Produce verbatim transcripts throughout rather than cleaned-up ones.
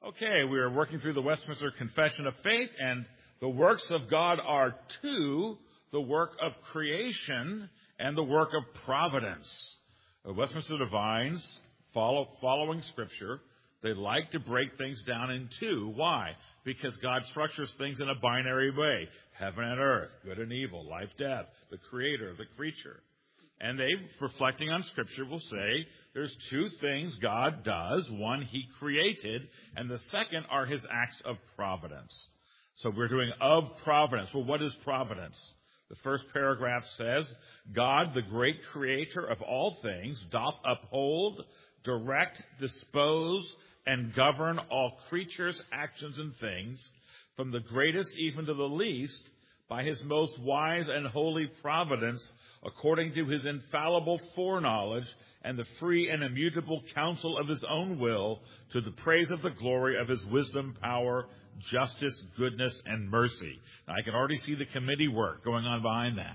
Okay, we are working through the Westminster Confession of Faith, and the works of God are two, the work of creation and the work of providence. The Westminster Divines, follow, following Scripture, they like to break things down in two. Why? Because God structures things in a binary way. Heaven and earth, good and evil, life, death, the creator, the creature. And they, reflecting on Scripture, will say there's two things God does. One, He created, and the second are His acts of providence. So we're doing of providence. Well, what is providence? The first paragraph says, God, the great creator of all things, doth uphold, direct, dispose, and govern all creatures, actions, and things, from the greatest even to the least, by His most wise and holy providence, according to His infallible foreknowledge and the free and immutable counsel of His own will, to the praise of the glory of His wisdom, power, justice, goodness, and mercy. Now, I can already see the committee work going on behind that.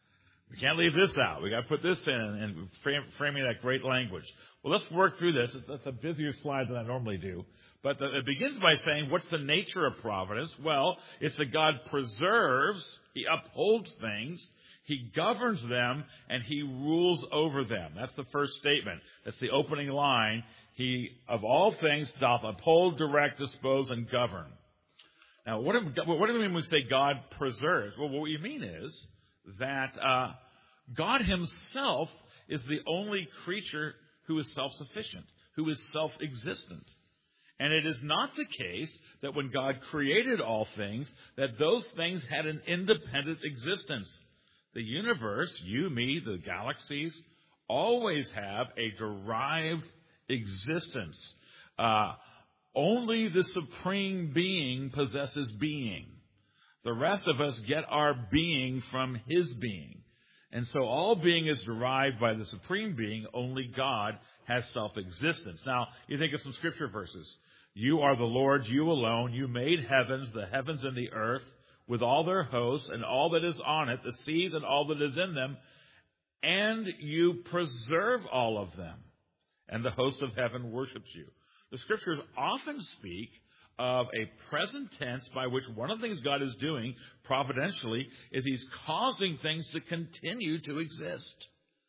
We can't leave this out. We've got to put this in and frame, framing that great language. Well, let's work through this. That's a busier slide than I normally do. But the, it begins by saying, what's the nature of providence? Well, it's that God preserves, He upholds things, He governs them, and He rules over them. That's the first statement. That's the opening line. He, of all things, doth uphold, direct, dispose, and govern. Now, what do, what do we mean when we say God preserves? Well, what we mean is that uh, God Himself is the only creature who is self-sufficient, who is self-existent. And it is not the case that when God created all things, that those things had an independent existence. The universe, you, me, the galaxies, always have a derived existence. Uh, only the Supreme Being possesses being. The rest of us get our being from His being. And so all being is derived by the Supreme Being. Only God has self-existence. Now, you think of some scripture verses. You are the Lord, you alone. You made heavens, the heavens and the earth, with all their hosts and all that is on it, the seas and all that is in them, and you preserve all of them. And the host of heaven worships you. The scriptures often speak of a present tense by which one of the things God is doing providentially is He's causing things to continue to exist.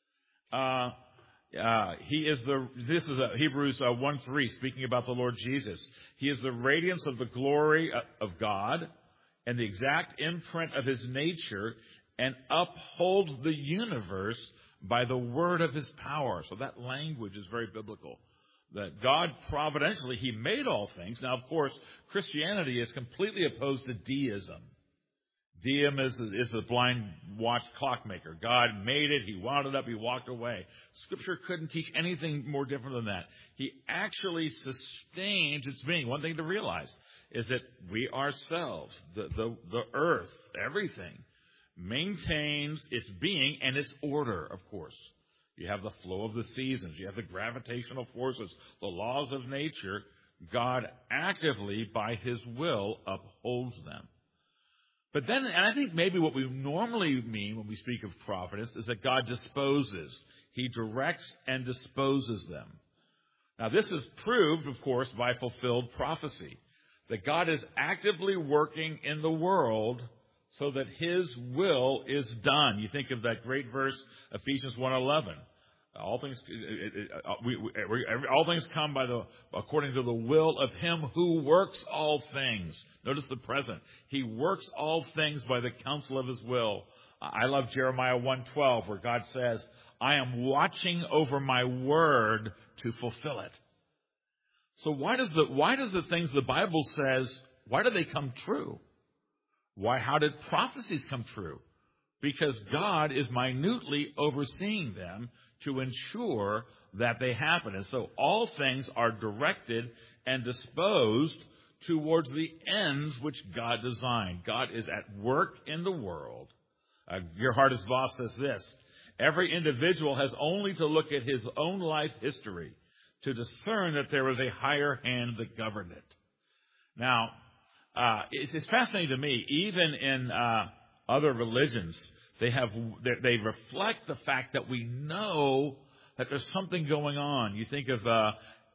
Uh, uh, he is the, this is a, Hebrews uh, one three, speaking about the Lord Jesus. He is the radiance of the glory of God and the exact imprint of His nature, and upholds the universe by the word of His power. So that language is very biblical. That God providentially, He made all things. Now, of course, Christianity is completely opposed to deism. Deism is, is a blind watch clockmaker. God made it. He wound it up. He walked away. Scripture couldn't teach anything more different than that. He actually sustains its being. One thing to realize is that we ourselves, the, the, the earth, everything, maintains its being and its order, of course. You have the flow of the seasons. You have the gravitational forces, the laws of nature. God actively, by His will, upholds them. But then, and I think maybe what we normally mean when we speak of providence is that God disposes. He directs and disposes them. Now, this is proved, of course, by fulfilled prophecy, that God is actively working in the world so that His will is done. You think of that great verse, Ephesians one eleven. All things, we, we, all things come by the, according to the will of Him who works all things. Notice the present. He works all things by the counsel of His will. I love Jeremiah one twelve, where God says, I am watching over my word to fulfill it. So why does the, why does the things the Bible says, why do they come true? Why, how did prophecies come true? Because God is minutely overseeing them to ensure that they happen. And so all things are directed and disposed towards the ends which God designed. God is at work in the world. Uh, Gerhardus Voss says this: every individual has only to look at his own life history to discern that there was a higher hand that governed it. Now, uh, it's, it's fascinating to me, even in uh, other religions, They have, they reflect the fact that we know that there's something going on. You think of uh,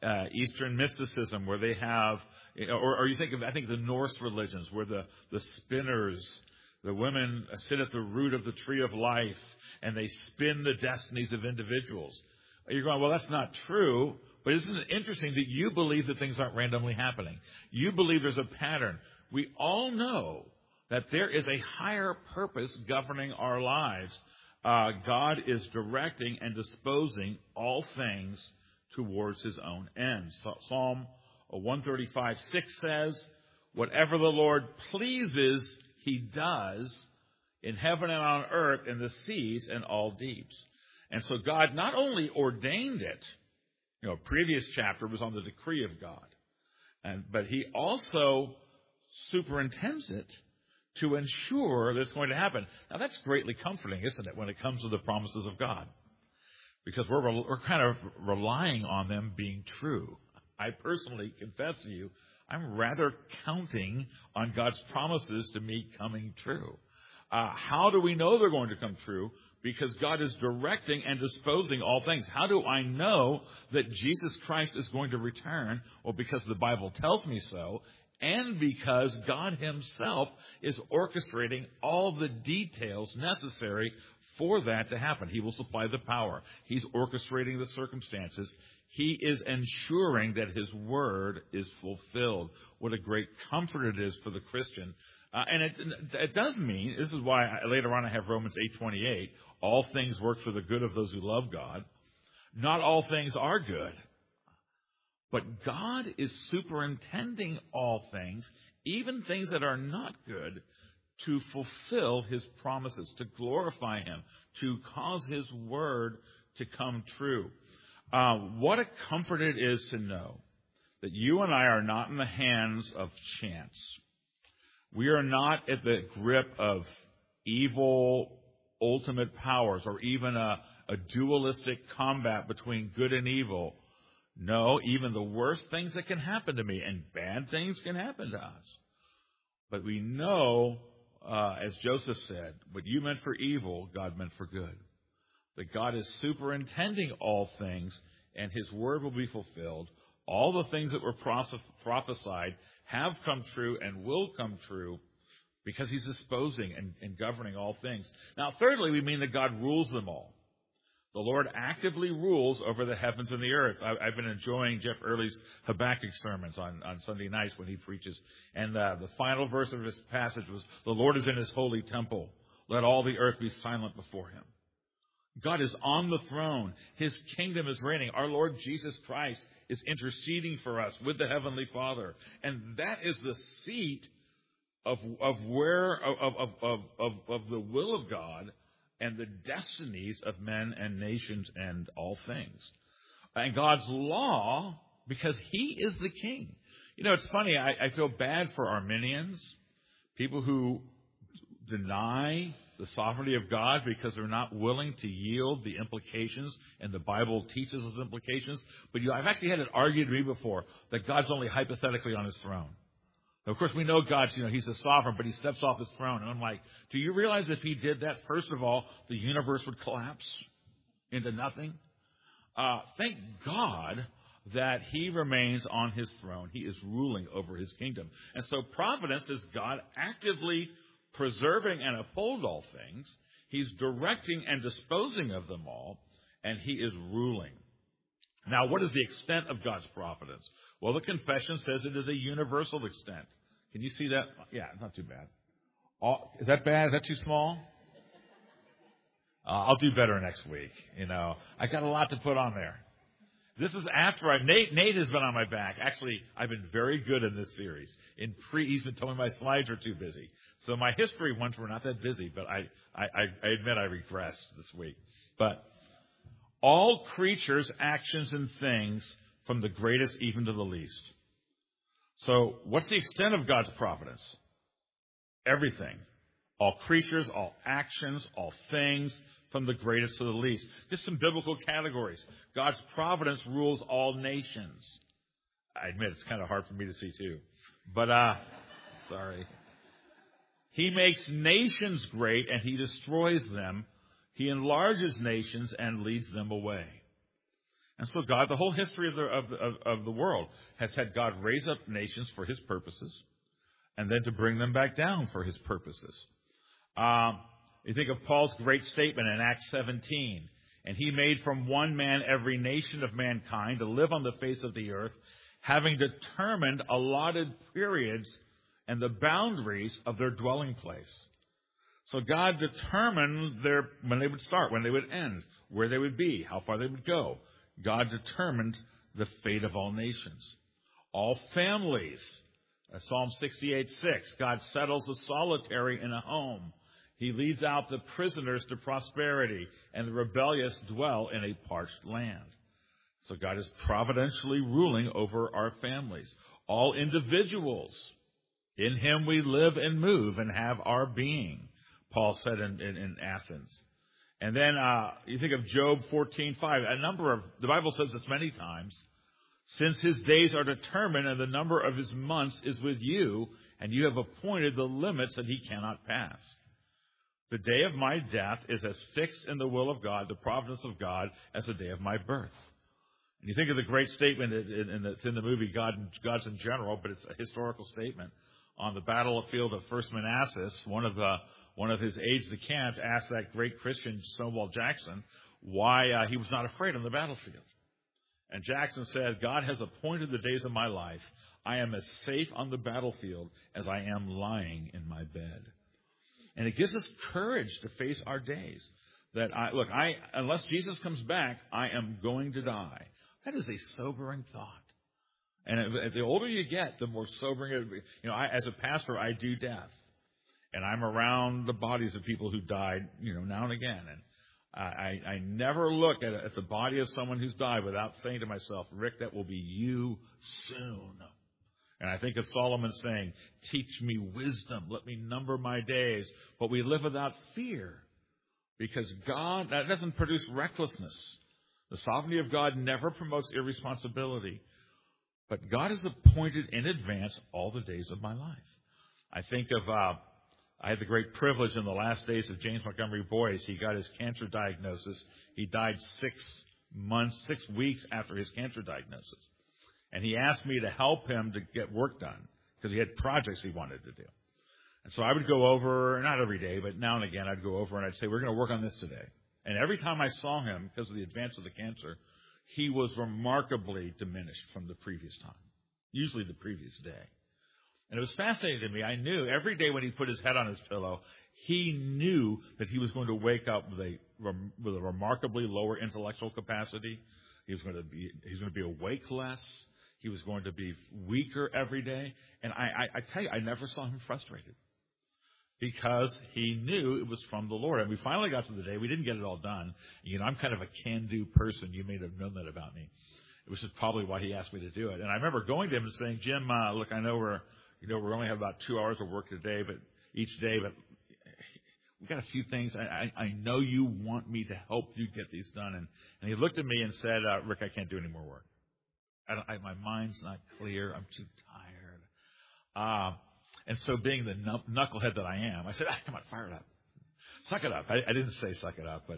uh, Eastern mysticism, where they have, or, or you think of, I think, the Norse religions, where the, the spinners, the women sit at the root of the tree of life, and they spin the destinies of individuals. You're going, well, that's not true, but isn't it interesting that you believe that things aren't randomly happening? You believe there's a pattern. We all know that there is a higher purpose governing our lives. Uh, God is directing and disposing all things towards his own ends. So, Psalm one thirty-five six says, whatever the Lord pleases, he does in heaven and on earth, in the seas and all deeps. And so God not only ordained it, you know, previous chapter was on the decree of God, and but he also superintends it to ensure that it's going to happen. Now, that's greatly comforting, isn't it, when it comes to the promises of God? Because we're, we're kind of relying on them being true. I personally confess to you, I'm rather counting on God's promises to me coming true. Uh, how do we know they're going to come true? Because God is directing and disposing all things. How do I know that Jesus Christ is going to return? Well, because the Bible tells me so, and because God himself is orchestrating all the details necessary for that to happen. He will supply the power. He's orchestrating the circumstances. He is ensuring that his word is fulfilled. What a great comfort it is for the Christian. Uh, and it, it does mean, this is why I, later on I have Romans eight twenty-eight, all things work for the good of those who love God. Not all things are good. But God is superintending all things, even things that are not good, to fulfill his promises, to glorify him, to cause his word to come true. Uh, what a comfort it is to know that you and I are not in the hands of chance. We are not at the grip of evil ultimate powers or even a, a dualistic combat between good and evil. No, even the worst things that can happen to me, and bad things can happen to us. But we know, uh, as Joseph said, what you meant for evil, God meant for good. That God is superintending all things, and his word will be fulfilled. All the things that were prophesied have come true and will come true because he's disposing and, and governing all things. Now, thirdly, we mean that God rules them all. The Lord actively rules over the heavens and the earth. I, I've been enjoying Jeff Early's Habakkuk sermons on, on Sunday nights when he preaches. And uh, the final verse of his passage was, the Lord is in his holy temple. Let all the earth be silent before him. God is on the throne. His kingdom is reigning. Our Lord Jesus Christ is interceding for us with the Heavenly Father. And that is the seat of, of where, of, of, of, of, of the will of God and the destinies of men and nations and all things. And God's law, because he is the king. You know, it's funny, I, I feel bad for Arminians, people who deny the sovereignty of God because they're not willing to yield the implications, and the Bible teaches those implications. But you know, I've actually had it argued to me before that God's only hypothetically on his throne. Of course, we know God's, you know, he's a sovereign, but he steps off his throne. And I'm like, do you realize if he did that, first of all, the universe would collapse into nothing? Uh, thank God that he remains on his throne. He is ruling over his kingdom. And so providence is God actively preserving and uphold all things. He's directing and disposing of them all, and he is ruling. Now, what is the extent of God's providence? Well, the confession says it is a universal extent. Can you see that? Yeah, not too bad. All, is that bad? Is that too small? Uh, I'll do better next week. You know, I got a lot to put on there. This is after I, Nate, Nate has been on my back. Actually, I've been very good in this series. In pre, he's been telling me my slides are too busy. So my history ones were not that busy, but I, I, I admit I regressed this week. But all creatures, actions, and things, from the greatest even to the least. So what's the extent of God's providence? Everything. All creatures, all actions, all things, from the greatest to the least. Just some biblical categories. God's providence rules all nations. I admit it's kind of hard for me to see too. But, uh, sorry. He makes nations great and he destroys them. He enlarges nations and leads them away. And so God, the whole history of the, of, the, of, of the world has had God raise up nations for his purposes and then to bring them back down for his purposes. Um, you think of Paul's great statement in Acts seventeen. And he made from one man every nation of mankind to live on the face of the earth, having determined allotted periods and the boundaries of their dwelling place. So God determined their when they would start, when they would end, where they would be, how far they would go. God determined the fate of all nations. All families. Psalm sixty-eight six, God settles the solitary in a home. He leads out the prisoners to prosperity, and the rebellious dwell in a parched land. So God is providentially ruling over our families. All individuals. In him we live and move and have our being, Paul said in, in, in Athens. And then uh, you think of Job fourteen five. A number of, the Bible says this many times, since his days are determined and the number of his months is with you, and you have appointed the limits that he cannot pass. The day of my death is as fixed in the will of God, the providence of God, as the day of my birth. And you think of the great statement that's in the movie God, Gods in General, but it's a historical statement. On the battlefield of First Manassas, one of the one of his aides-de-camp asked that great Christian Stonewall Jackson why uh, he was not afraid on the battlefield. And Jackson said, God has appointed the days of my life. I am as safe on the battlefield as I am lying in my bed. And it gives us courage to face our days. That I look, I unless Jesus comes back, I am going to die. That is a sobering thought. And the older you get, the more sobering it will be. You know, I, as a pastor, I do death. And I'm around the bodies of people who died, you know, now and again. And I, I never look at, at the body of someone who's died without saying to myself, Rick, that will be you soon. And I think of Solomon saying, teach me wisdom, let me number my days. But we live without fear because God, that doesn't produce recklessness. The sovereignty of God never promotes irresponsibility. But God has appointed in advance all the days of my life. I think of, uh, I had the great privilege in the last days of James Montgomery Boyce. He got his cancer diagnosis. He died six months, six weeks after his cancer diagnosis. And he asked me to help him to get work done because he had projects he wanted to do. And so I would go over, not every day, but now and again, I'd go over and I'd say, we're going to work on this today. And every time I saw him, because of the advance of the cancer, he was remarkably diminished from the previous time, usually the previous day. And it was fascinating to me. I knew every day when he put his head on his pillow, he knew that he was going to wake up with a, with a remarkably lower intellectual capacity. He was going to be, he was going to be awake less. He was going to be weaker every day. And I, I, I tell you, I never saw him frustrated because he knew it was from the Lord. And we finally got to the day. We didn't get it all done. You know, I'm kind of a can-do person. You may have known that about me. It was just probably why he asked me to do it. And I remember going to him and saying, Jim, uh, look, I know we're, you know, we only have about two hours of work today, but each day, but we've got a few things. I, I, I know you want me to help you get these done. And, and he looked at me and said, uh, Rick, I can't do any more work. I don't, I, my mind's not clear. I'm too tired. Uh, and so being the knucklehead that I am, I said, ah, come on, fire it up. Suck it up. I, I didn't say suck it up, but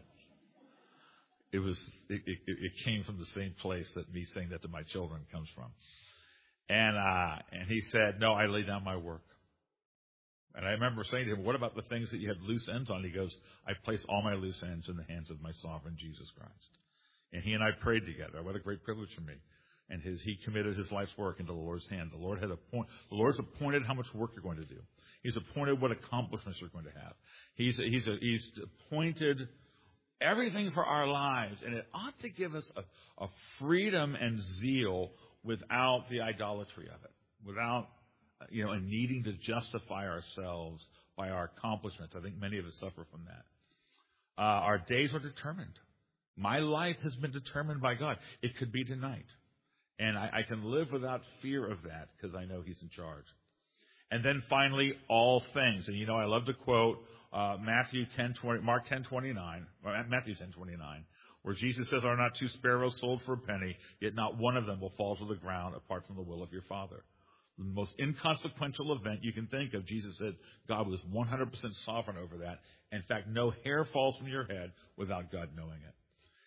it was, it, it, it came from the same place that me saying that to my children comes from. And, uh, and he said, no, I lay down my work. And I remember saying to him, what about the things that you have loose ends on? He goes, I place all my loose ends in the hands of my sovereign Jesus Christ. And he and I prayed together. What a great privilege for me. And his, he committed his life's work into the Lord's hand. The Lord had appoint, the Lord's appointed how much work you're going to do. He's appointed what accomplishments you're going to have. He's, he's, a, he's appointed everything for our lives. And it ought to give us a, a freedom and zeal without the idolatry of it, without, you know, and needing to justify ourselves by our accomplishments. I think many of us suffer from that. Uh, our days are determined. My life has been determined by God. It could be tonight. And I, I can live without fear of that because I know He's in charge. And then finally, all things. And you know, I love to quote uh, Matthew ten twenty, Mark ten twenty nine, or Matthew ten twenty nine, where Jesus says, "Are not two sparrows sold for a penny? Yet not one of them will fall to the ground apart from the will of your Father." The most inconsequential event you can think of, Jesus said, God was one hundred percent sovereign over that. In fact, no hair falls from your head without God knowing it.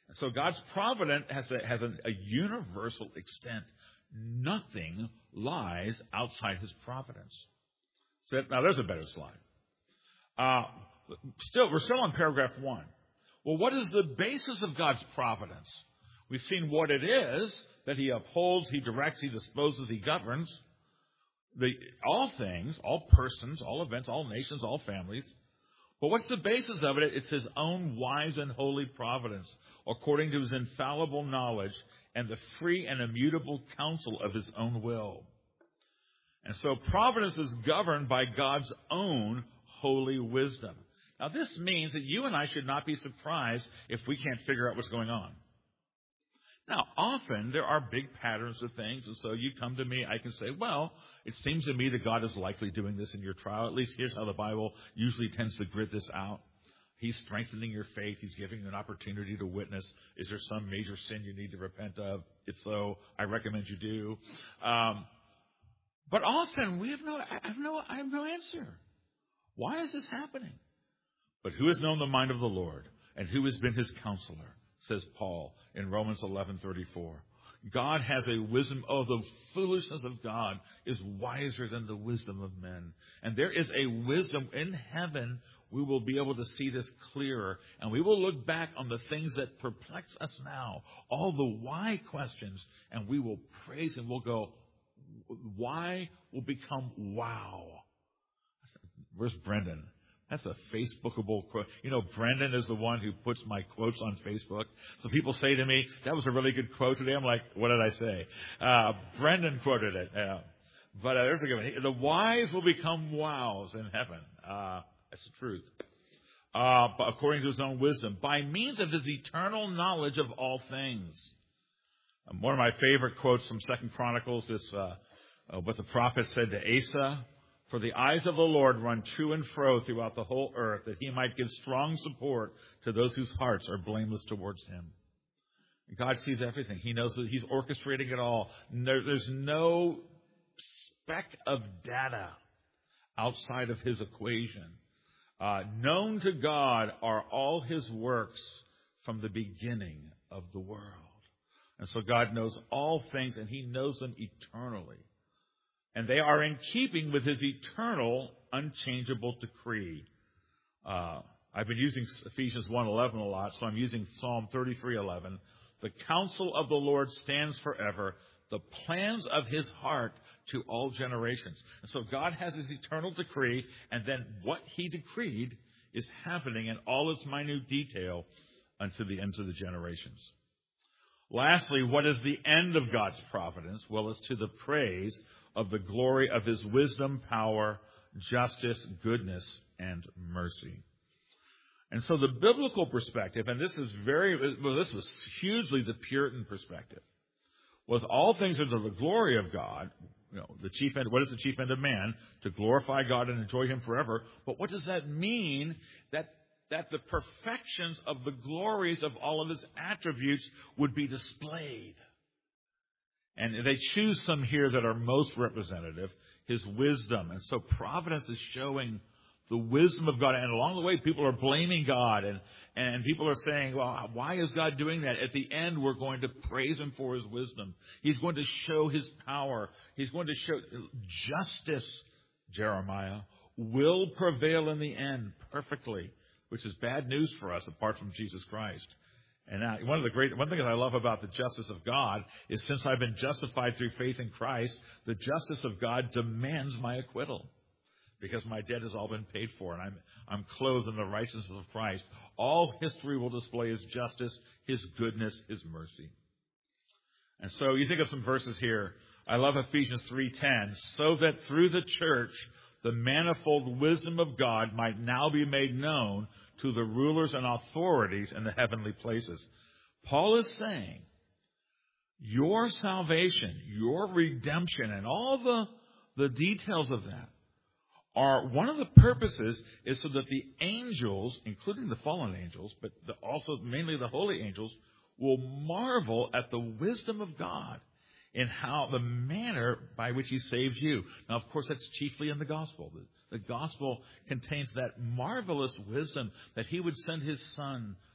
So God's providence has a, has a, a universal extent. Nothing lies outside his providence. So now there's a better slide. Uh, still, we're still on paragraph one. Well, what is the basis of God's providence? We've seen what it is, that he upholds, he directs, he disposes, he governs. The, all things, all persons, all events, all nations, all families. But what's the basis of it? It's his own wise and holy providence, according to his infallible knowledge and the free and immutable counsel of his own will. And so providence is governed by God's own holy wisdom. Now this means that you and I should not be surprised if we can't figure out what's going on. Now, often there are big patterns of things, and so you come to me, I can say, well, it seems to me that God is likely doing this in your trial. At least here's how the Bible usually tends to grid this out. He's strengthening your faith. He's giving you an opportunity to witness. Is there some major sin you need to repent of? If so, I recommend you do. Um, but often we have no, I have no, I have no answer. Why is this happening? But who has known the mind of the Lord, and who has been his counselor? Says Paul in Romans eleven thirty-four. God has a wisdom. Oh, the foolishness of God is wiser than the wisdom of men. And there is a wisdom in heaven. We will be able to see this clearer. And we will look back on the things that perplex us now, all the why questions, and we will praise and we'll go, why will become wow. Where's Brendan? That's a Facebookable quote. You know, Brendan is the one who puts my quotes on Facebook. So people say to me, that was a really good quote today. I'm like, what did I say? Uh, Brendan quoted it. Uh, but uh, there's a good one. The wise will become wows in heaven. Uh, that's the truth. Uh, but according to his own wisdom, by means of his eternal knowledge of all things. Um, one of my favorite quotes from Second Chronicles is uh, uh, what the prophet said to Asa. For the eyes of the Lord run to and fro throughout the whole earth, that he might give strong support to those whose hearts are blameless towards him. God sees everything. He knows that he's orchestrating it all. There, there's no speck of data outside of his equation. Uh, known to God are all his works from the beginning of the world. And so God knows all things, and he knows them eternally. And they are in keeping with his eternal, unchangeable decree. Uh, I've been using Ephesians one eleven a lot, so I'm using Psalm thirty-three eleven. The counsel of the Lord stands forever, the plans of his heart to all generations. And so God has his eternal decree, and then what he decreed is happening in all its minute detail unto the ends of the generations. Lastly, what is the end of God's providence? Well, it's to the praise of the glory of his wisdom, power, justice, goodness, and mercy. And so the biblical perspective, and this is very, well, this was hugely the Puritan perspective, was all things are to the glory of God. You know, the chief end, what is the chief end of man? To glorify God and enjoy him forever. But what does that mean? That that the perfections of the glories of all of his attributes would be displayed. And they choose some here that are most representative, his wisdom. And so providence is showing the wisdom of God. And along the way, people are blaming God. And, and people are saying, well, why is God doing that? At the end, we're going to praise him for his wisdom. He's going to show his power. He's going to show justice, Jeremiah, will prevail in the end perfectly, which is bad news for us apart from Jesus Christ. And now, one of the great, one thing that I love about the justice of God is since I've been justified through faith in Christ, the justice of God demands my acquittal because my debt has all been paid for and I'm, I'm clothed in the righteousness of Christ. All history will display his justice, his goodness, his mercy. And so you think of some verses here. I love Ephesians three ten. So that through the church, the manifold wisdom of God might now be made known to the rulers and authorities in the heavenly places. Paul is saying, your salvation, your redemption, and all the, the details of that are, one of the purposes is so that the angels, including the fallen angels, but the, also mainly the holy angels, will marvel at the wisdom of God in how the manner by which he saves you. Now, of course, that's chiefly in the gospel. The, the gospel contains that marvelous wisdom that he would send his son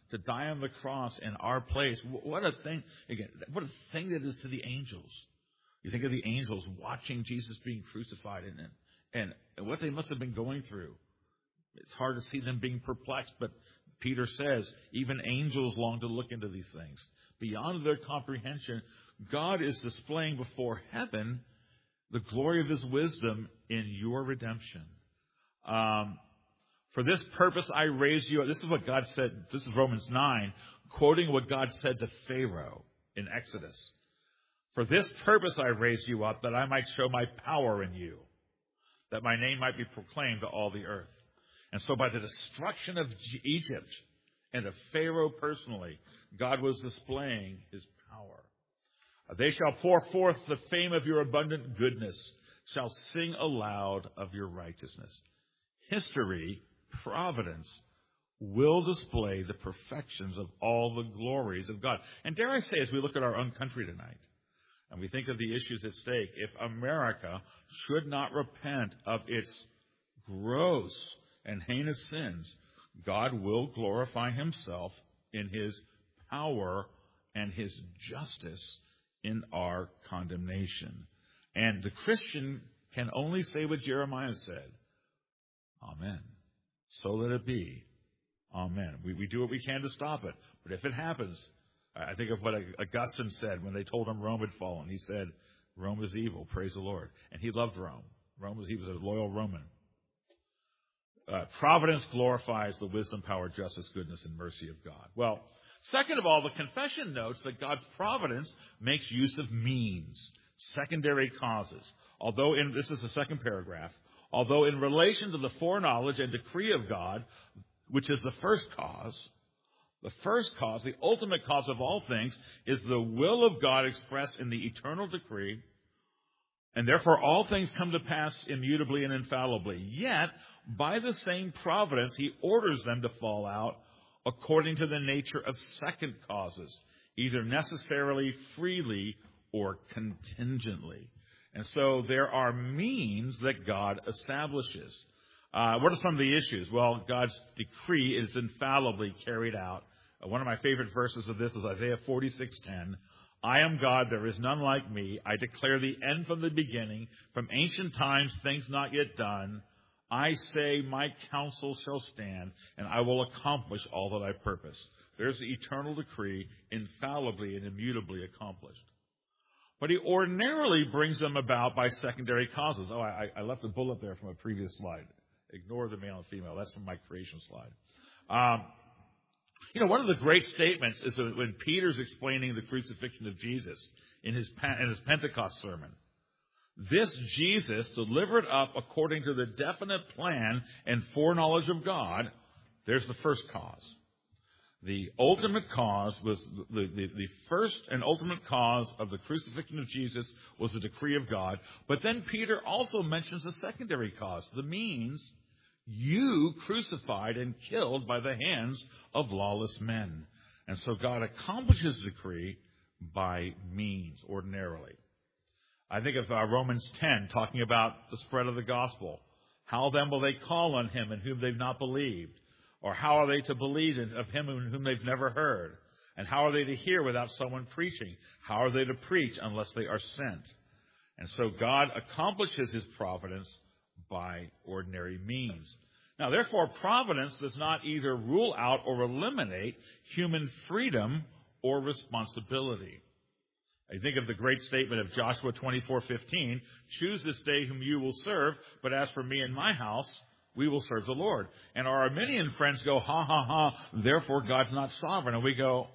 to die on the cross in our place. What a thing, again, what a thing that is to the angels. You think of the angels watching Jesus being crucified and, and, and what they must have been going through. It's hard to see them being perplexed, but Peter says even angels long to look into these things. Beyond their comprehension, God is displaying before heaven the glory of his wisdom in your redemption. Um, For this purpose I raised you up. This is what God said. This is Romans nine, quoting what God said to Pharaoh in Exodus. For this purpose I raised you up, that I might show my power in you, that my name might be proclaimed to all the earth. And so by the destruction of Egypt and of Pharaoh personally, God was displaying his power. They shall pour forth the fame of your abundant goodness, shall sing aloud of your righteousness. History, providence, will display the perfections of all the glories of God. And dare I say, as we look at our own country tonight, and we think of the issues at stake, if America should not repent of its gross and heinous sins, God will glorify himself in his power and his justice in our condemnation. And the Christian can only say what Jeremiah said, Amen. So let it be. Amen. We, we do what we can to stop it. But if it happens, I think of what Augustine said when they told him Rome had fallen. He said, Rome is evil, praise the Lord. And he loved Rome. Rome was, he was a loyal Roman. Uh, providence glorifies the wisdom, power, justice, goodness, and mercy of God. Well, second of all, the confession notes that God's providence makes use of means, secondary causes. Although in, this is the second paragraph, although in relation to the foreknowledge and decree of God, which is the first cause, the first cause, the ultimate cause of all things, is the will of God expressed in the eternal decree, and therefore all things come to pass immutably and infallibly. Yet, by the same providence, he orders them to fall out according to the nature of second causes, either necessarily, freely, or contingently. And so there are means that God establishes. Uh, what are some of the issues? Well, God's decree is infallibly carried out. Uh, one of my favorite verses of this is Isaiah forty-six ten. I am God, there is none like me. I declare the end from the beginning, from ancient times, things not yet done. I say, my counsel shall stand, and I will accomplish all that I purpose. There's the eternal decree, infallibly and immutably accomplished. But he ordinarily brings them about by secondary causes. Oh, I, I left a bullet there from a previous slide. Ignore the male and female. That's from my creation slide. Um, you know, one of the great statements is when Peter's explaining the crucifixion of Jesus in his, in his Pentecost sermon. This Jesus, delivered up according to the definite plan and foreknowledge of God, there's the first cause. The ultimate cause was, the, the, the first and ultimate cause of the crucifixion of Jesus was the decree of God. But then Peter also mentions a secondary cause, the means you crucified and killed by the hands of lawless men. And so God accomplishes the decree by means, ordinarily. I think of uh, Romans ten, talking about the spread of the gospel. How then will they call on him in whom they've not believed? Or how are they to believe of him in whom they've never heard? And how are they to hear without someone preaching? How are they to preach unless they are sent? And so God accomplishes his providence by ordinary means. Now, therefore, providence does not either rule out or eliminate human freedom or responsibility. I think of the great statement of Joshua twenty-four fifteen, choose this day whom you will serve, but as for me and my house, we will serve the Lord. And our Arminian friends go, ha, ha, ha, therefore God's not sovereign. And we go,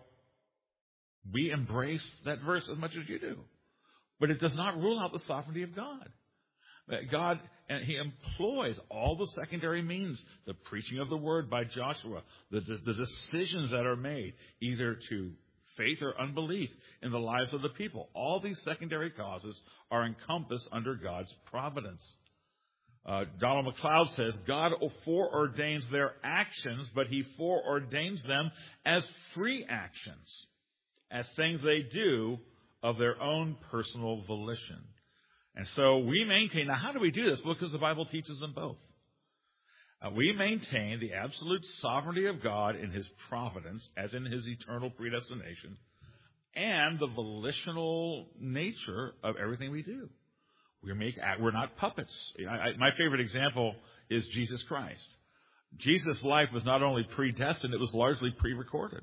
we embrace that verse as much as you do. But it does not rule out the sovereignty of God. God, and he employs all the secondary means, the preaching of the word by Joshua, the, the, the decisions that are made, either to faith or unbelief in the lives of the people. All these secondary causes are encompassed under God's providence. Uh, Donald McLeod says, God foreordains their actions, but he foreordains them as free actions, as things they do of their own personal volition. And so we maintain, now how do we do this? Well, because the Bible teaches them both. Uh, we maintain the absolute sovereignty of God in His providence, as in His eternal predestination, and the volitional nature of everything we do. We make, we're not puppets. I, I, my favorite example is Jesus Christ. Jesus' life was not only predestined, it was largely pre-recorded.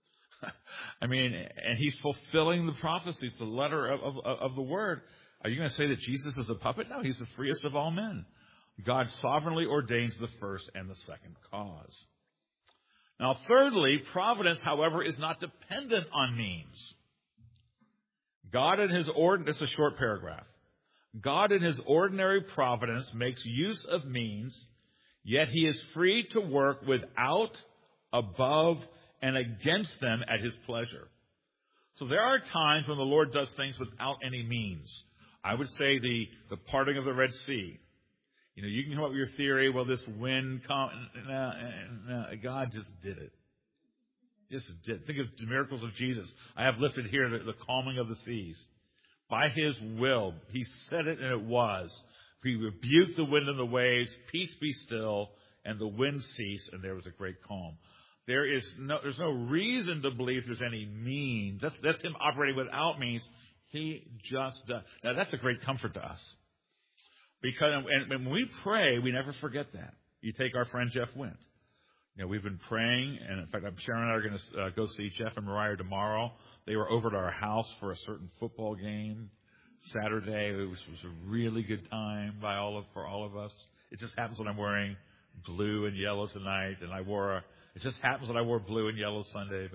I mean, and He's fulfilling the prophecies, the letter of, of, of the Word. Are you going to say that Jesus is a puppet? No, He's the freest of all men. God sovereignly ordains the first and the second cause. Now, thirdly, providence, however, is not dependent on means. God in His ordinary, this is a short paragraph. God in His ordinary providence makes use of means, yet He is free to work without, above, and against them at His pleasure. So there are times when the Lord does things without any means. I would say the, the parting of the Red Sea. You know, you can come up with your theory, well, this wind, come, no, no, God just did it. Just did. Think of the miracles of Jesus. I have lifted here the, the calming of the seas. By His will, He said it and it was. He rebuked the wind and the waves, peace be still, and the wind ceased, and there was a great calm. There is no, there's no reason to believe there's any means. That's, that's Him operating without means. He just does. Now, that's a great comfort to us. Because and when we pray, we never forget that. You take our friend Jeff Wint. You know, we've been praying, and in fact, Sharon and I are going to uh, go see Jeff and Mariah tomorrow. They were over at our house for a certain football game Saturday. It was, was a really good time by all of for all of us. It just happens that I'm wearing blue and yellow tonight, and I wore. A, it just happens that I wore blue and yellow Sunday,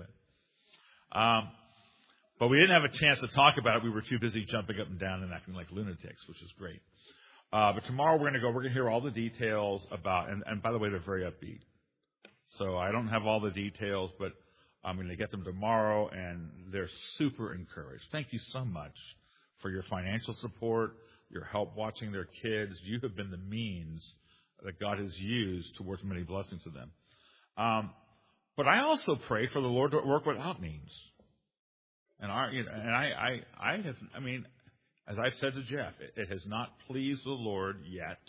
but um, but we didn't have a chance to talk about it. We were too busy jumping up and down and acting like lunatics, which is great. Uh, but tomorrow we're going to go, we're going to hear all the details about, and, and by the way, they're very upbeat. So I don't have all the details, but I'm going to get them tomorrow, and they're super encouraged. Thank you so much for your financial support, your help watching their kids. You have been the means that God has used towards many blessings to them. Um, but I also pray for the Lord to work without means. And I, you know, and I, I, I have, I mean, as I said to Jeff, it, it has not pleased the Lord yet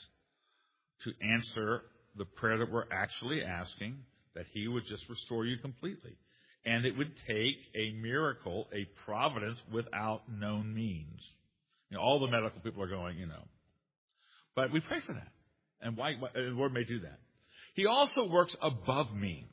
to answer the prayer that we're actually asking, that He would just restore you completely. And it would take a miracle, a providence without known means. You know, all the medical people are going, you know. But we pray for that. And why, why the Lord may do that. He also works above means.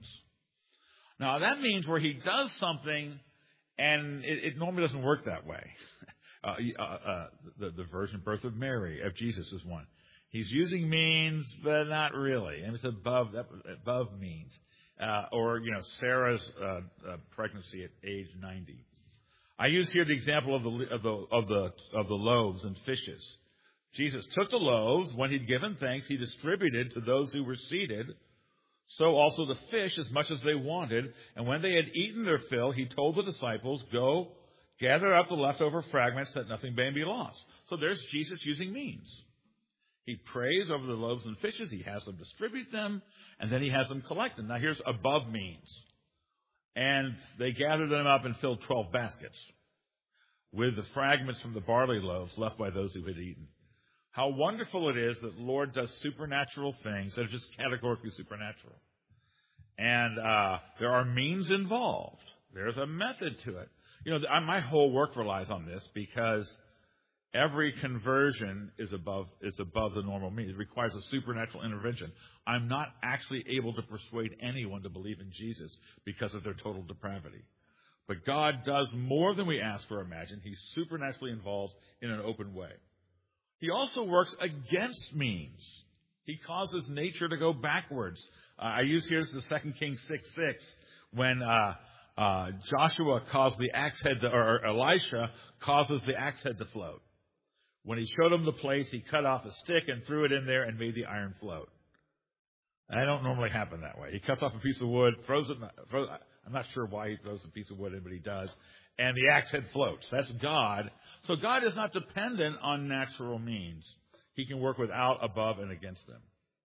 Now, that means where He does something, and it, it normally doesn't work that way. Uh, uh, uh, the, the virgin birth of Mary, of Jesus, is one. He's using means, but not really. And it's above above means. Uh, or, you know, Sarah's uh, uh, pregnancy at age ninety. I use here the example of the of the of the of the loaves and fishes. Jesus took the loaves. When He'd given thanks, He distributed to those who were seated. So also the fish, as much as they wanted. And when they had eaten their fill, He told the disciples, "Go, gather up the leftover fragments that nothing may be lost." So there's Jesus using means. He prays over the loaves and fishes. He has them distribute them, and then He has them collect them. Now here's above means. And they gathered them up and filled twelve baskets with the fragments from the barley loaves left by those who had eaten. How wonderful it is that the Lord does supernatural things that are just categorically supernatural. And uh, there are means involved. There's a method to it. You know, my whole work relies on this because every conversion is above is above the normal means. It requires a supernatural intervention. I'm not actually able to persuade anyone to believe in Jesus because of their total depravity. But God does more than we ask or imagine. He supernaturally involves in an open way. He also works against means. He causes nature to go backwards. Uh, I use here the Second Kings six six when uh, uh, Joshua caused the axe head, to, or Elisha causes the axe head to float. When he showed him the place, he cut off a stick and threw it in there and made the iron float. That don't normally happen that way. He cuts off a piece of wood, throws it. Throws, I'm not sure why he throws a piece of wood in, but he does. And the axe head floats. That's God. So God is not dependent on natural means. He can work without, above, and against them.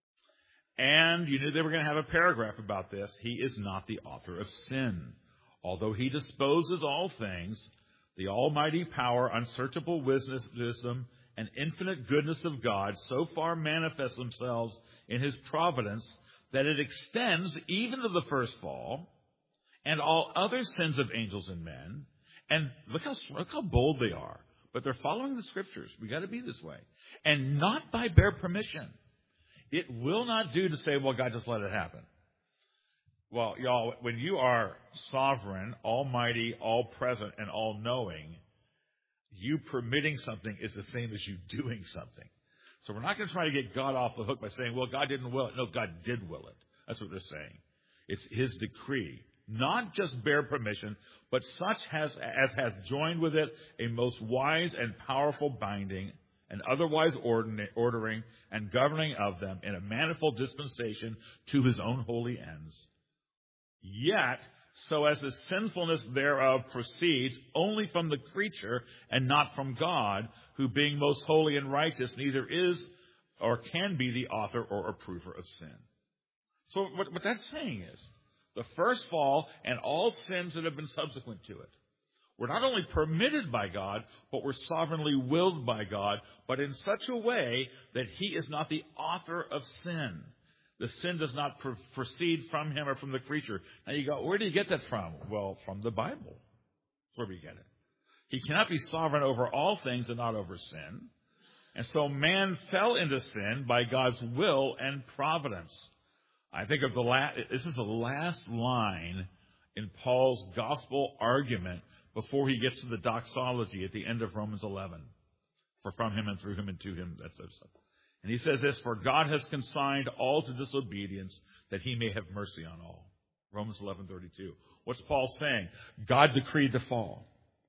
And you knew they were going to have a paragraph about this. He is not the author of sin. Although He disposes all things, the almighty power, unsearchable wisdom, and infinite goodness of God so far manifest themselves in his providence that it extends even to the first fall and all other sins of angels and men. And look how, look how bold they are. But they're following the Scriptures. We've got to be this way. And not by bare permission. It will not do to say, well, God, just let it happen. Well, y'all, when you are sovereign, almighty, all-present, and all-knowing, you permitting something is the same as you doing something. So we're not going to try to get God off the hook by saying, well, God didn't will it. No, God did will it. That's what they're saying. It's his decree. Not just bare permission, but such has, as has joined with it a most wise and powerful binding and otherwise ordering and governing of them in a manifold dispensation to his own holy ends. Yet, so as the sinfulness thereof proceeds only from the creature and not from God, who being most holy and righteous neither is or can be the author or approver of sin. So what, what that's saying is, the first fall and all sins that have been subsequent to it were not only permitted by God, but were sovereignly willed by God, but in such a way that he is not the author of sin. The sin does not pr- proceed from him or from the creature. Now you go, where do you get that from? Well, from the Bible. That's where we get it. He cannot be sovereign over all things and not over sin. And so man fell into sin by God's will and providence. I think of the last, this is the last line in Paul's gospel argument before he gets to the doxology at the end of Romans eleven. For from him and through him and to him, that sort of stuff. And he says this, for God has consigned all to disobedience that he may have mercy on all. Romans eleven thirty-two. What's Paul saying? God decreed the fall.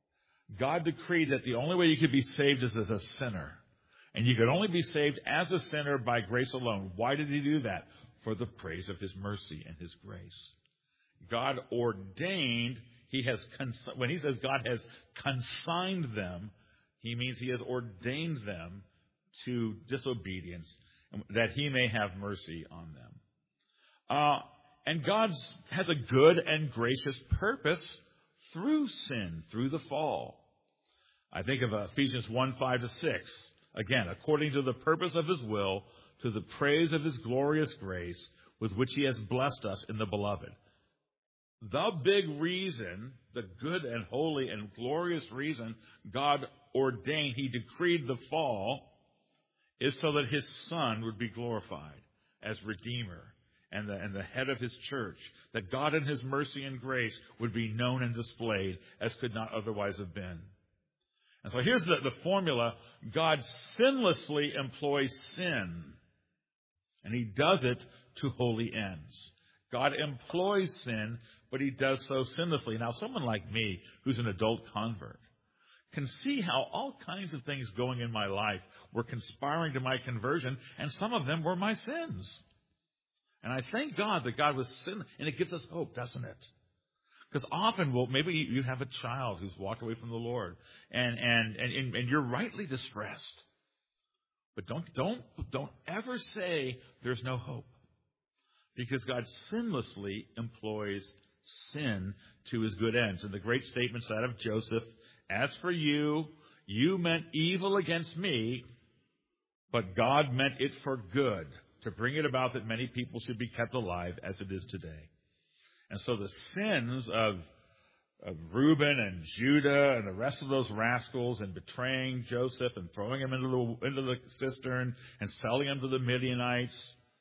God decreed that the only way you could be saved is as a sinner. And you could only be saved as a sinner by grace alone. Why did he do that? For the praise of his mercy and his grace. God ordained, he has, cons- when he says God has consigned them, he means he has ordained them to disobedience, that he may have mercy on them. Uh, and God has a good and gracious purpose through sin, through the fall. I think of Ephesians one, five to six. Again, according to the purpose of his will, to the praise of his glorious grace, with which he has blessed us in the beloved. The big reason, the good and holy and glorious reason God ordained, he decreed the fall, is so that his Son would be glorified as Redeemer and the, and the head of his church, that God in his mercy and grace would be known and displayed as could not otherwise have been. And so here's the, the formula. God sinlessly employs sin, and he does it to holy ends. God employs sin, but he does so sinlessly. Now, someone like me, who's an adult convert, can see how all kinds of things going in my life were conspiring to my conversion, and some of them were my sins. And I thank God that God was sin, and it gives us hope, doesn't it? Because often, well, maybe you have a child who's walked away from the Lord, and and and, and you're rightly distressed. But don't don't don't ever say there's no hope, because God sinlessly employs sin to his good ends. And the great statements out of Joseph: "As for you, you meant evil against me, but God meant it for good, to bring it about that many people should be kept alive as it is today." And so the sins of, of Reuben and Judah and the rest of those rascals in betraying Joseph and throwing him into the, into the cistern and selling him to the Midianites,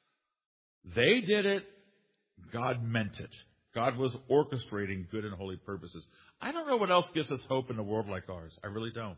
they did it. God meant it. God was orchestrating good and holy purposes. I don't know what else gives us hope in a world like ours. I really don't.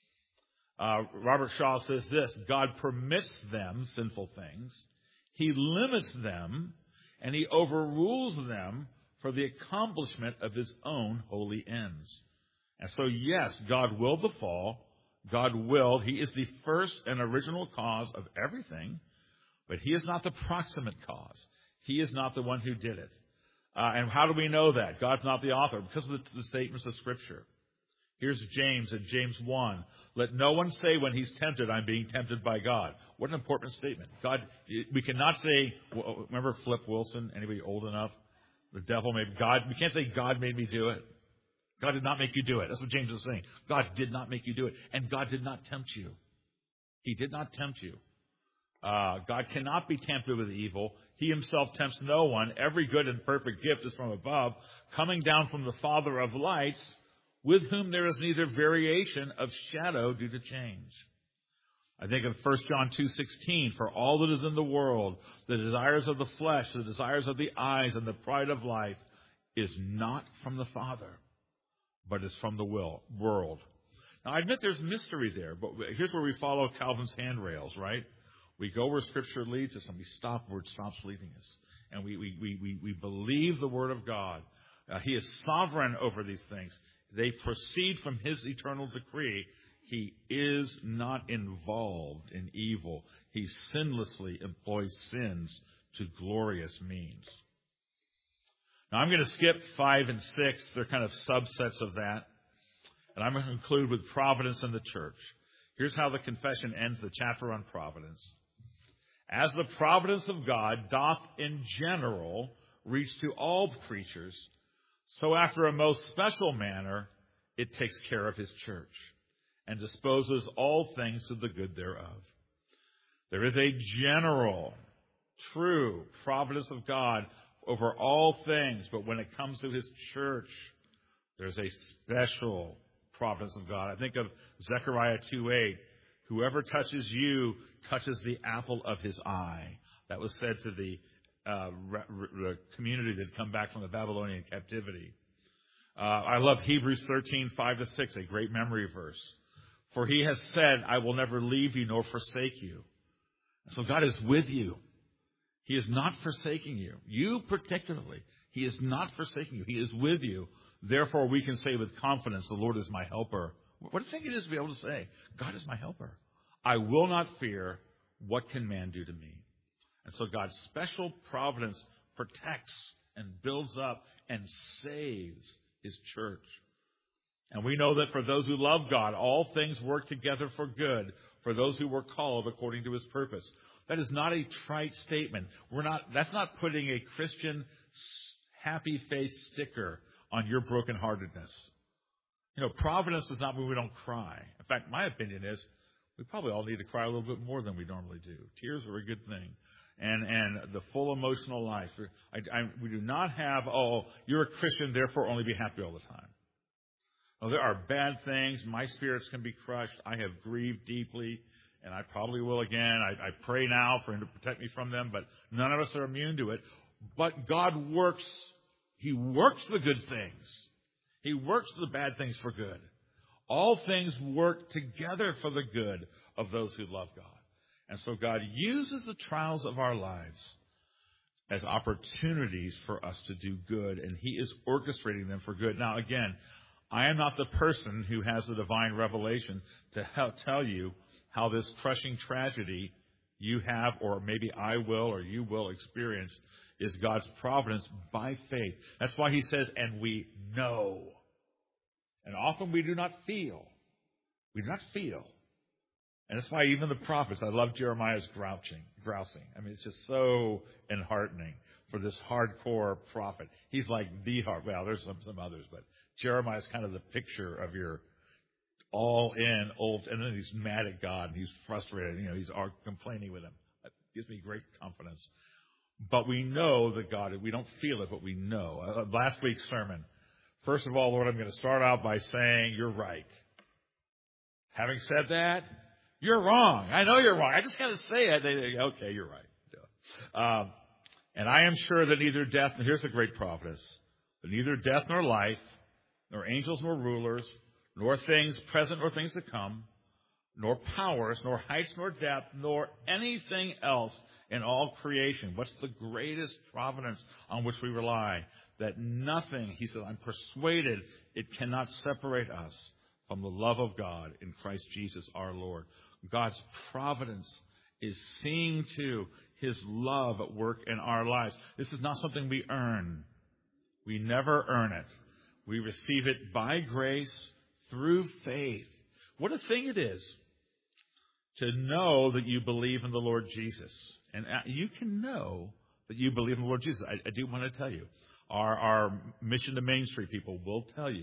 Uh, Robert Shaw says this: God permits them sinful things. He limits them, and he overrules them for the accomplishment of his own holy ends. And so, yes, God willed the fall. God willed. He is the first and original cause of everything, but he is not the proximate cause. He is not the one who did it. Uh, and how do we know that? God's not the author, because of the, the statements of Scripture. Here's James in James one. Let no one say when he's tempted, I'm being tempted by God. What an important statement. God, we cannot say, remember Flip Wilson? Anybody old enough? The devil made God. We can't say God made me do it. God did not make you do it. That's what James is saying. God did not make you do it. And God did not tempt you. He did not tempt you. Uh, God cannot be tempted with evil. He himself tempts no one. Every good and perfect gift is from above, coming down from the Father of lights, with whom there is neither variation of shadow due to change. I think of First John two sixteen, for all that is in the world, the desires of the flesh, the desires of the eyes, and the pride of life, is not from the Father, but is from the will, world. Now, I admit there's mystery there, but here's where we follow Calvin's handrails, right? We go where Scripture leads us, and we stop where it stops leading us. And we, we, we, we, we believe the Word of God. Uh, he is sovereign over these things. They proceed from His eternal decree. He is not involved in evil. He sinlessly employs sins to glorious means. Now, I'm going to skip five and six. They're kind of subsets of that. And I'm going to conclude with providence in the church. Here's how the confession ends the chapter on providence. As the providence of God doth in general reach to all creatures, so after a most special manner it takes care of His church and disposes all things to the good thereof. There is a general, true providence of God over all things, but when it comes to His church, there's a special providence of God. I think of Zechariah two eight. Whoever touches you touches the apple of His eye. That was said to the uh, re- re- community that had come back from the Babylonian captivity. Uh, I love Hebrews thirteen five to six, a great memory verse. For He has said, I will never leave you nor forsake you. So God is with you. He is not forsaking you. You particularly. He is not forsaking you. He is with you. Therefore, we can say with confidence, the Lord is my helper. What do you think it is to be able to say, God is my helper? I will not fear. What can man do to me? And so God's special providence protects and builds up and saves His church. And we know that for those who love God, all things work together for good, for those who were called according to His purpose. That is not a trite statement. We're not. That's not putting a Christian happy face sticker on your brokenheartedness. You know, providence is not when we don't cry. In fact, my opinion is we probably all need to cry a little bit more than we normally do. Tears are a good thing. And and the full emotional life. I, I, we do not have, oh, you're a Christian, therefore only be happy all the time. Oh, there are bad things. My spirits can be crushed. I have grieved deeply, and I probably will again. I, I pray now for Him to protect me from them, but none of us are immune to it. But God works. He works the good things. He works the bad things for good. All things work together for the good of those who love God. And so God uses the trials of our lives as opportunities for us to do good, and He is orchestrating them for good. Now, again, I am not the person who has the divine revelation to help tell you how this crushing tragedy you have, or maybe I will or you will experience, is God's providence by faith. That's why He says, and we know. And often we do not feel. We do not feel. And that's why even the prophets, I love Jeremiah's grouching, grousing. I mean, it's just so enheartening for this hardcore prophet. He's like the hard, well, there's some, some others, but Jeremiah's kind of the picture of your all-in old, and then he's mad at God, and he's frustrated, you know, he's complaining with Him. That gives me great confidence. But we know that God, we don't feel it, but we know. Uh, last week's sermon, first of all, Lord, I'm going to start out by saying you're right. Having said that, you're wrong. I know you're wrong. I just got to say it. They, they, okay, you're right. Yeah. Um, and I am sure that neither death, and here's a great providence, that neither death nor life, nor angels nor rulers, nor things present nor things to come, nor powers, nor heights nor depth, nor anything else in all creation. What's the greatest providence on which we rely? That nothing, He said, I'm persuaded it cannot separate us from the love of God in Christ Jesus our Lord. God's providence is seeing to His love at work in our lives. This is not something we earn. We never earn it. We receive it by grace through faith. What a thing it is to know that you believe in the Lord Jesus. And you can know that you believe in the Lord Jesus. I, I do want to tell you, our, our Mission to Main Street people will tell you,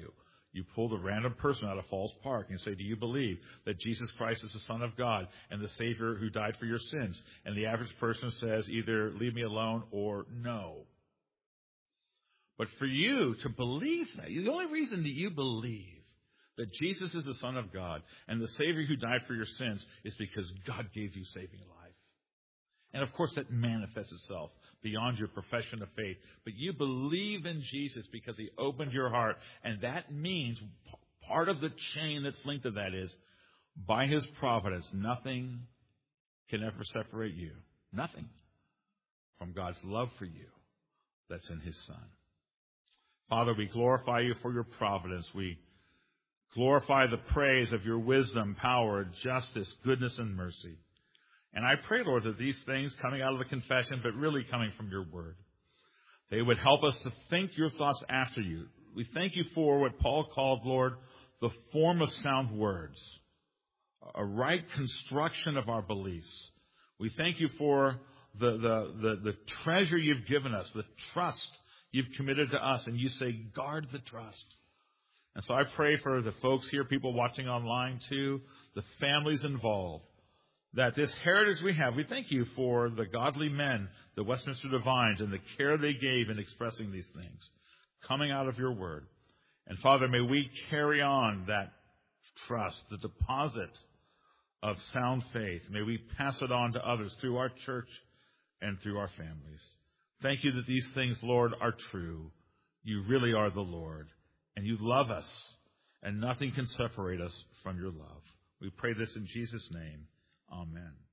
You pull the random person out of Falls Park and say, do you believe that Jesus Christ is the Son of God and the Savior who died for your sins? And the average person says either leave me alone or no. But for you to believe that, the only reason that you believe that Jesus is the Son of God and the Savior who died for your sins is because God gave you saving life. And of course that manifests itself beyond your profession of faith. But you believe in Jesus because he opened your heart. And that means part of the chain that's linked to that is by his providence, nothing can ever separate you. Nothing from God's love for you that's in his Son. Father, we glorify you for your providence. We glorify the praise of your wisdom, power, justice, goodness, and mercy. And I pray, Lord, that these things coming out of the confession, but really coming from your word, they would help us to think your thoughts after you. We thank you for what Paul called, Lord, the form of sound words, a right construction of our beliefs. We thank you for the, the, the, the treasure you've given us, the trust you've committed to us, and you say, guard the trust. And so I pray for the folks here, people watching online too, the families involved, that this heritage we have, we thank you for the godly men, the Westminster Divines, and the care they gave in expressing these things, coming out of your word. And Father, may we carry on that trust, the deposit of sound faith. May we pass it on to others through our church and through our families. Thank you that these things, Lord, are true. You really are the Lord, and you love us, and nothing can separate us from your love. We pray this in Jesus' name. Amen.